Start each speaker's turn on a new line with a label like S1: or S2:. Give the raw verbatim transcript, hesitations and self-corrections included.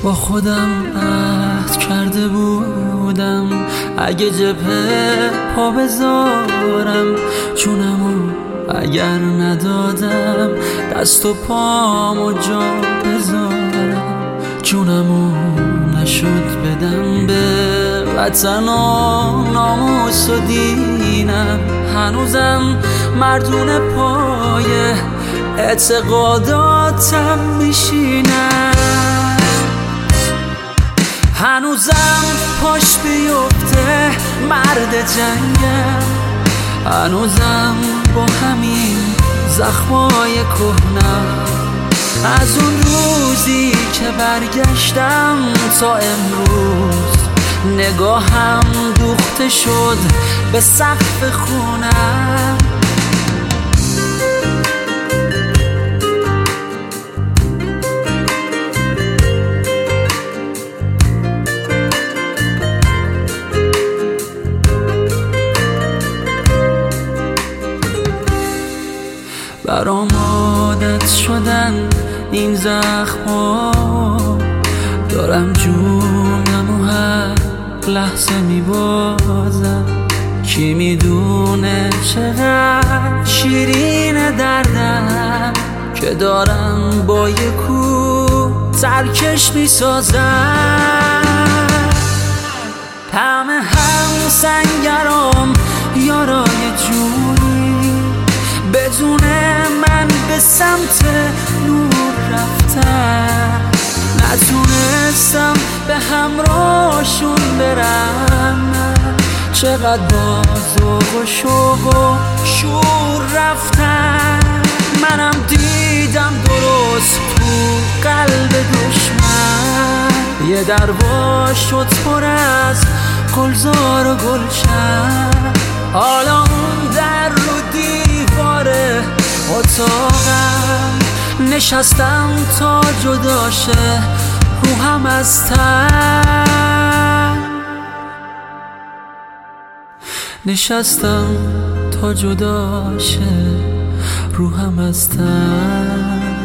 S1: با خودم عهد کرده بودم اگه جبهه پا بذارم جونمو اگر ندادم دست و پامو جا بذارم جونمو نشد بدم به وطن و ناموس و دینم هنوزم مردون پای اعتقاداتم میشینم هنوزم پاش بیفته مرد جنگم هنوزم با همین زخمای کهنم از اون روزی که برگشتم تا امروز نگاهم دوخته شد به سقف خونم برام عادت شدن این زخم‌ها دارم جونمو هر لحظه میبازم کی میدونه چقدر شیرین دردم که دارم با یه کوه ترکش میسازم طعم هم سنگرام یارای جونی بدون من به سمت نور رفتن نتونستم به همراهشون برم چقدر با ذوق و شوق و شور رفتن منم دیدم درست تو قلب دشمن یه دروا شد پر از گلزار و گلشن حالا اون در رو دیوار اتاقم نشستم تا جدا شه روحم از تن نشستم تا جدا شه روحم از تن